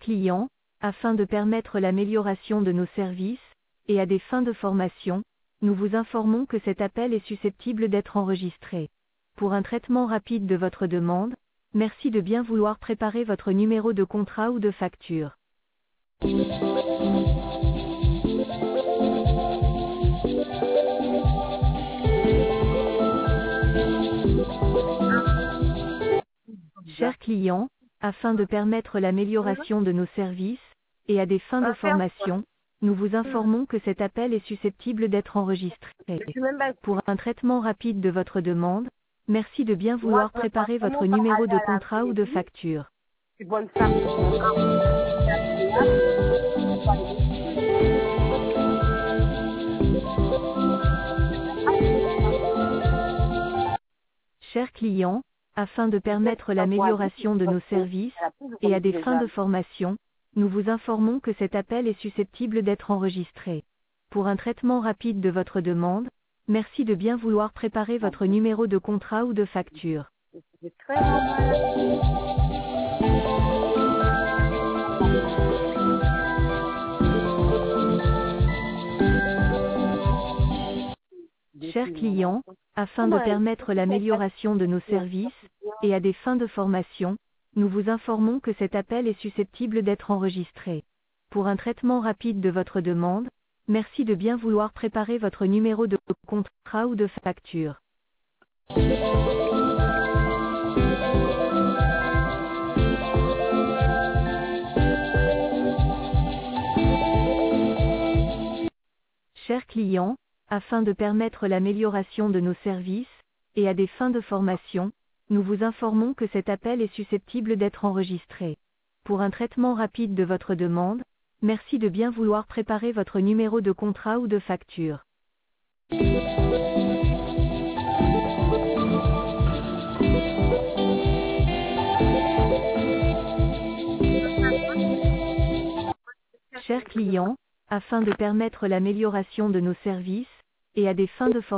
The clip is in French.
clients, afin de permettre l'amélioration de nos services, et à des fins de formation, nous vous informons que cet appel est susceptible d'être enregistré. Pour un traitement rapide de votre demande, merci de bien vouloir préparer votre numéro de contrat ou de facture. Chers clients, afin de permettre l'amélioration de nos services, et à des fins de formation, nous vous informons que cet appel est susceptible d'être enregistré. Pour un traitement rapide de votre demande, merci de bien vouloir préparer votre numéro de contrat ou de facture. Chers clients, afin de permettre l'amélioration de nos services, et à des fins de formation, nous vous informons que cet appel est susceptible d'être enregistré. Pour un traitement rapide de votre demande, merci de bien vouloir préparer votre numéro de contrat ou de facture. Chers clients, afin de permettre l'amélioration de nos services, et à des fins de formation, nous vous informons que cet appel est susceptible d'être enregistré. Pour un traitement rapide de votre demande, merci de bien vouloir préparer votre numéro de contrat ou de facture. Chers clients, afin de permettre l'amélioration de nos services, et à des fins de formation, nous vous informons que cet appel est susceptible d'être enregistré. Pour un traitement rapide de votre demande, merci de bien vouloir préparer votre numéro de contrat ou de facture. Chers clients, afin de permettre l'amélioration de nos services, et à des fins de formation,